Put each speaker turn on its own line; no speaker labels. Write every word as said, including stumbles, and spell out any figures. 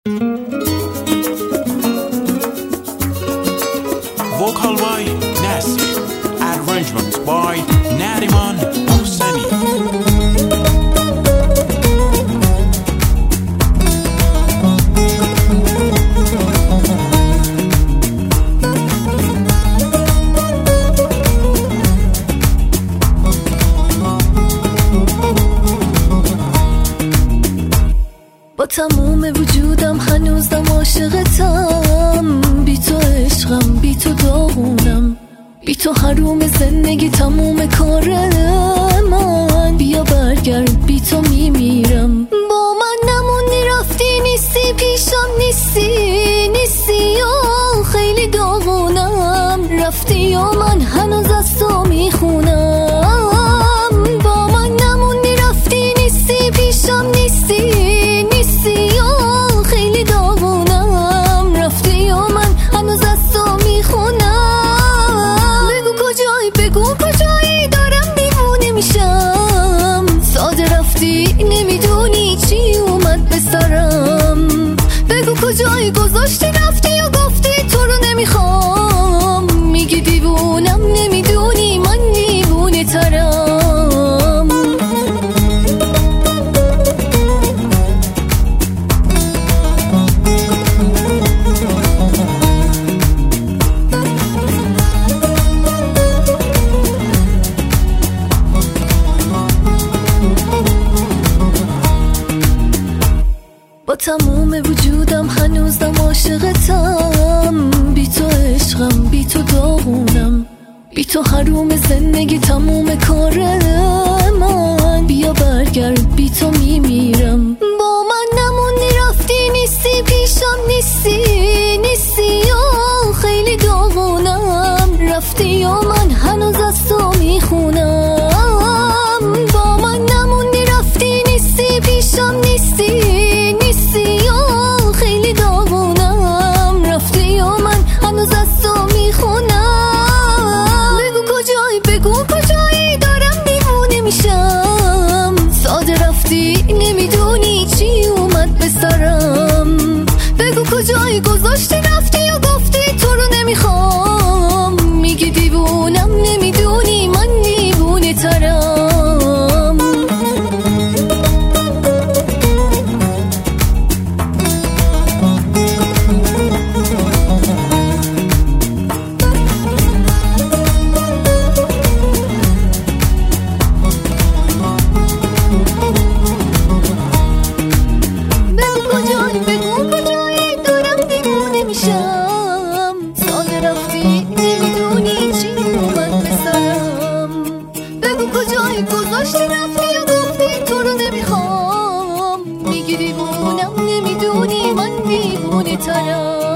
Vocal by Nasir, arrangement by Nariman Hosseini.
با تموم وجودم هنوزم عاشقتم، بی تو عشقم، بی تو داغونم، بی تو حروم زندگی تموم کار من. بیا برگرد، بی تو میمیرم. با من نموندی، رفتی، نیستی پیشم، نیستی نیستی یا خیلی داغونم. رفتی یا من هنوز از تو میخونم. با من نموندی، رفتی، نیستی پیشم، نیستی کجایی گذاشتی رفتی یا گفتی تو رو نمیخوام. میگی دیوونم، نمیدونی من دیوونه ترم. با تموم وجودم هنوزم عاشقتم، بی تو عشقم، بی تو داغونم، بی تو حروم زندگی تموم کار من. بیا برگرد، بی تو میمیرم. با من نموندی، رفتی، نیستی پیشم، نیستی نیستی یا خیلی داغونم. رفتی یا من هنوز از تو میخونم. با من نموندی، رفتی، نیستی پیشم، نیستی کجایی گذاشتی رفتی یا گفتی تو رو نمیخوام. میگی دیوونم، نمیدونی من دیوونه ترم. بگو کجایی، بگو کجایی کجایی گذاشتی رفتی یا گفتی تو رو نمیخوام. میگی دیوونم، نمیدونی من دیوونه ترم.